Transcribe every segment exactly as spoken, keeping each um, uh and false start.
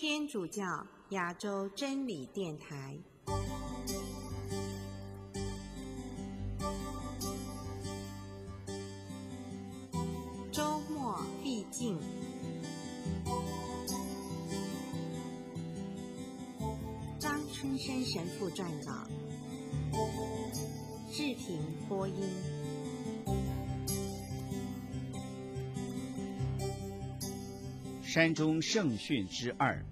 天主教亚洲真理电台。周末必进。张春生神父撰稿，志平播音。 山中圣训之二。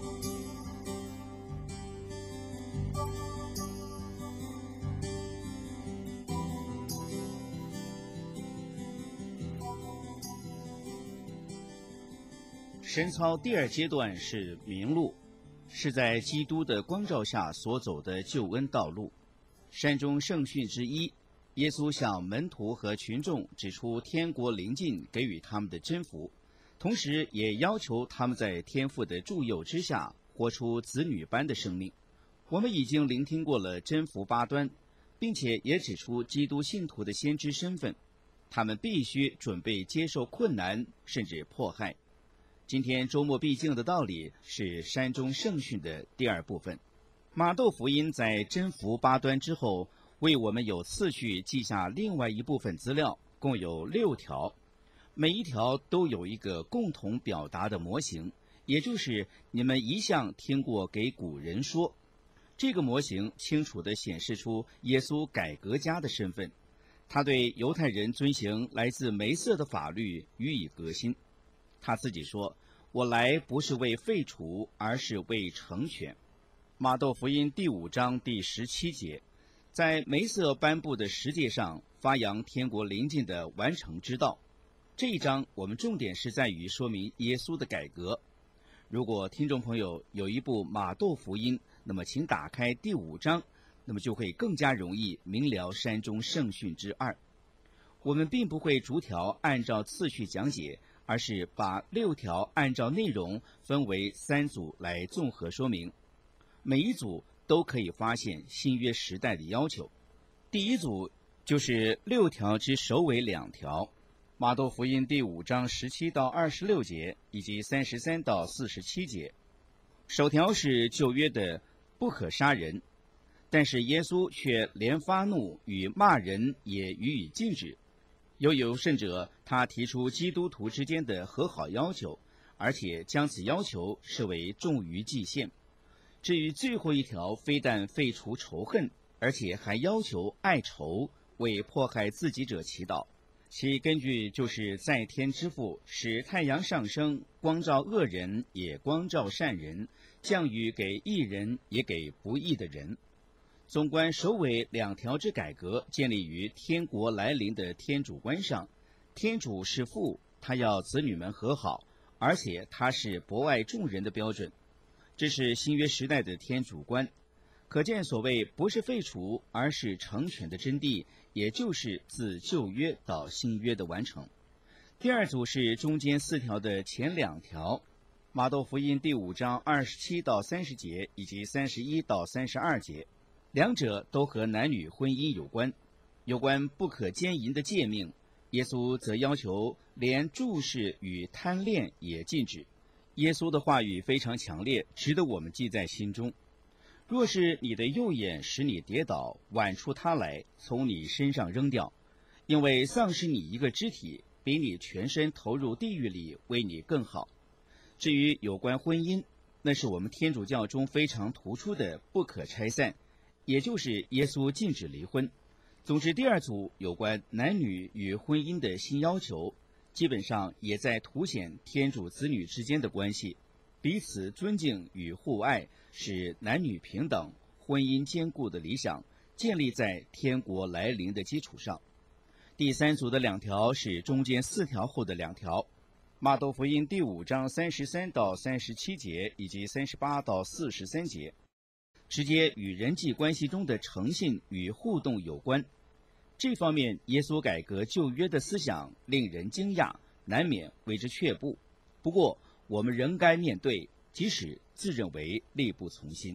神操第二阶段是明路，是在基督的光照下所走的救恩道路。山中圣训之一，耶稣向门徒和群众指出天国临近给予他们的真福，同时也要求他们在天父的助佑之下活出子女般的生命。我们已经聆听过了真福八端，并且也指出基督信徒的先知身份，他们必须准备接受困难甚至迫害。今天周末必经的道理是山中圣训的第二部分。马窦福音在真福八端之后，为我们有次序记下另外一部分资料，共有六条，每一条都有一个共同表达的模型，也就是你们一向听过给古人说。这个模型清楚地显示出耶稣改革家的身份，他对犹太人遵行来自梅瑟的法律予以革新。他自己说，我来不是为废除，而是为成全。马窦福音第五章第十七节，在梅瑟颁布的十诫上发扬天国临近的完成之道。这一章我们重点是在于说明耶稣的改革。如果听众朋友有一部马窦福音，那么请打开第五章，那么就会更加容易明了山中圣训之二。我们并不会逐条按照次序讲解，而是把六条按照内容分为三组来综合说明，每一组都可以发现新约时代的要求。第一组就是六条之首尾两条，马窦福音第五章十七到二十六节以及三十三到四十七节。首条是旧约的不可杀人，但是耶稣却连发怒与骂人也予以禁止。又有甚者，他提出基督徒之间的和好要求，而且将此要求视为重于祭献。至于最后一条，非但废除仇恨，而且还要求爱仇，为迫害自己者祈祷。其根据就是在天之父使太阳上升，光照恶人也光照善人，降雨给义人也给不义的人。纵观首尾两条之改革，建立于天国来临的天主观上。天主是父，他要子女们和好，而且他是博爱众人的标准。这是新约时代的天主观，可见所谓不是废除，而是成全的真谛，也就是自旧约到新约的完成。第二组是中间四条的前两条，马窦福音第五章二十七到三十节以及三十一到三十二节，两者都和男女婚姻有关。有关不可奸淫的诫命，耶稣则要求连注视与贪恋也禁止。耶稣的话语非常强烈，值得我们记在心中。若是你的右眼使你跌倒，剜出它来，从你身上扔掉，因为丧失你一个肢体，比你全身投入地狱里为你更好。至于有关婚姻，那是我们天主教中非常突出的不可拆散，也就是耶稣禁止离婚。总之，第二组有关男女与婚姻的新要求，基本上也在凸显天主子女之间的关系，彼此尊敬与互爱，使男女平等、婚姻坚固的理想建立在天国来临的基础上。第三组的两条是中间四条后的两条，马窦福音第五章三十三到三十七节以及三十八到四十三节，直接与人际关系中的诚信与互动有关。这方面耶稣改革旧约的思想令人惊讶，难免为之却步。不过我们仍该面对，即使自认为力不从心。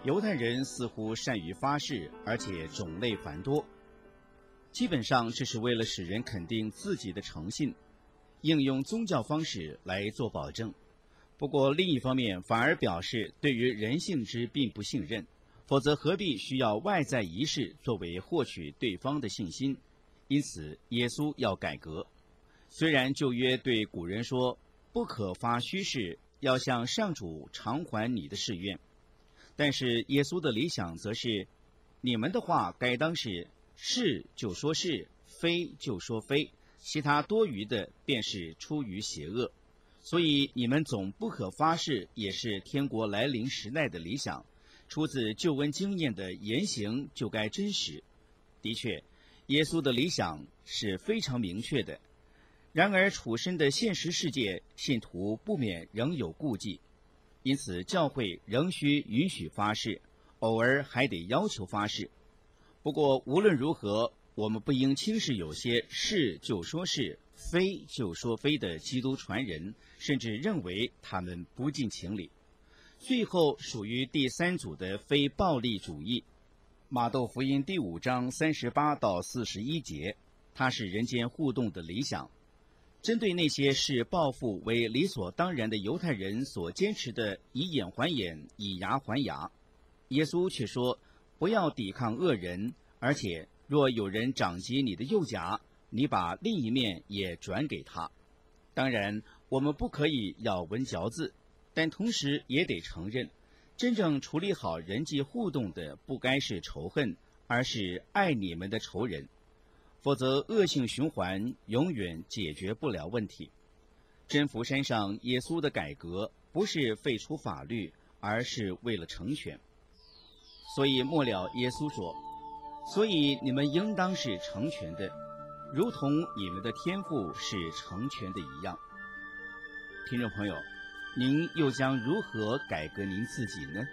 犹太人似乎善于发誓，而且种类繁多，基本上这是为了使人肯定自己的诚信，应用宗教方式来做保证。不过另一方面反而表示对于人性之并不信任，否则何必需要外在仪式作为获取对方的信心？因此耶稣要改革。虽然旧约对古人说不可发虚誓，要向上主偿还你的誓愿，但是耶稣的理想则是，你们的话该当是是就说是，非就说非，其他多余的便是出于邪恶。所以你们总不可发誓，也是天国来临时代的理想，出自救恩经验的言行就该真实。的确，耶稣的理想是非常明确的，然而处身的现实世界，信徒不免仍有顾忌，因此教会仍需允许发誓，偶尔还得要求发誓。不过无论如何，我们不应轻视有些是就说是，非就说非的基督传人，甚至认为他们不近情理。最后属于第三组的非暴力主义，马窦福音第五章三十八到四十一节，它是人间互动的理想。针对那些视报复为理所当然的犹太人所坚持的以眼还眼、以牙还牙，耶稣却说，不要抵抗恶人，而且若有人掌击你的右颊，你把另一面也转给他。当然我们不可以咬文嚼字，但同时也得承认，真正处理好人际互动的不该是仇恨，而是爱你们的仇人，否则恶性循环永远解决不了问题。真福山上耶稣的改革不是废除法律，而是为了成全。所以末了耶稣说，所以你们应当是成全的，如同你们的天父是成全的一样。听众朋友，您又将如何改革您自己呢？